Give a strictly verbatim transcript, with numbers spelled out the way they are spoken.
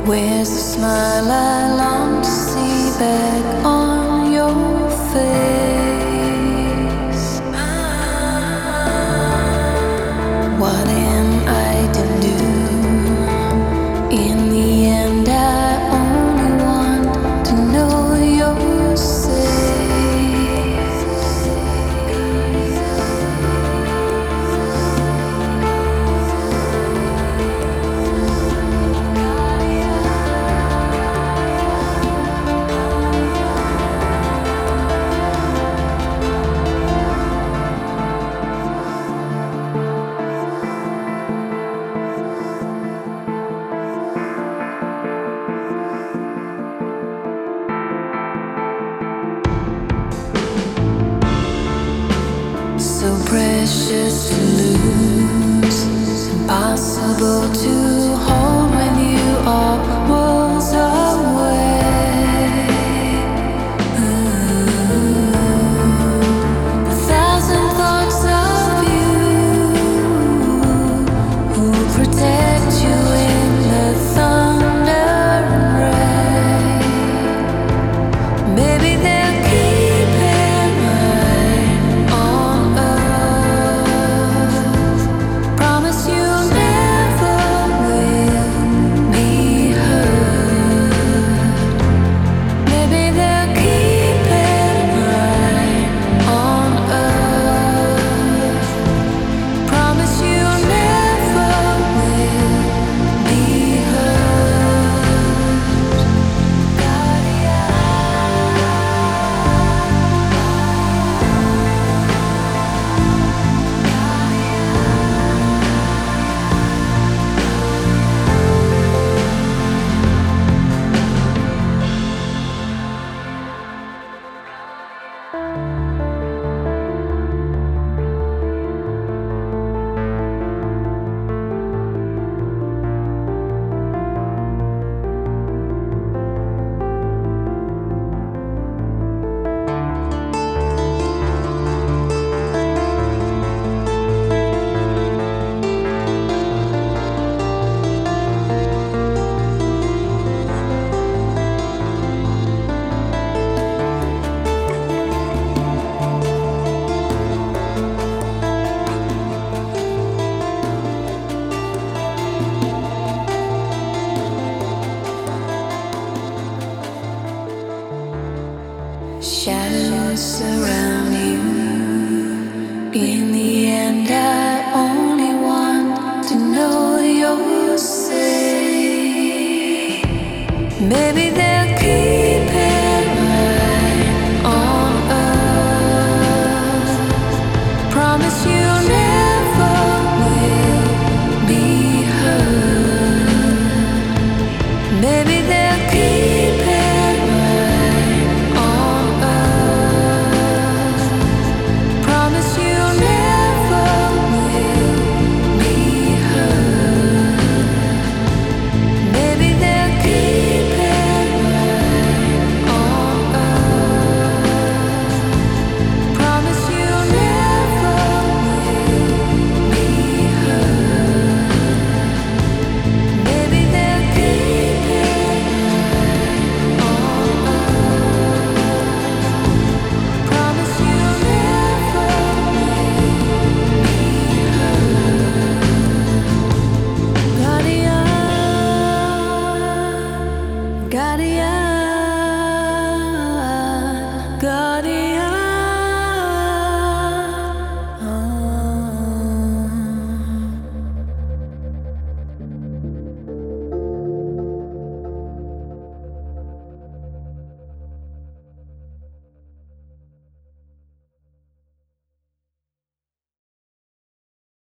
Where's the smile I long to see back on your face? What am I to do? In the end, I only want to know you're safe. So precious to lose, impossible to hold when you are worlds away. Ooh. A thousand thoughts of you who protect you in the thunder and rain. Maybe they'll keep in mind on earth. Promise you never will be hurt. Maybe they'll keep in mind on earth. Promise you never will be hurt. Shadows surround you. In the end, I only want to know you're safe. Maybe they'll keep in mind on earth. Promise you never will be hurt. Maybe they'll keep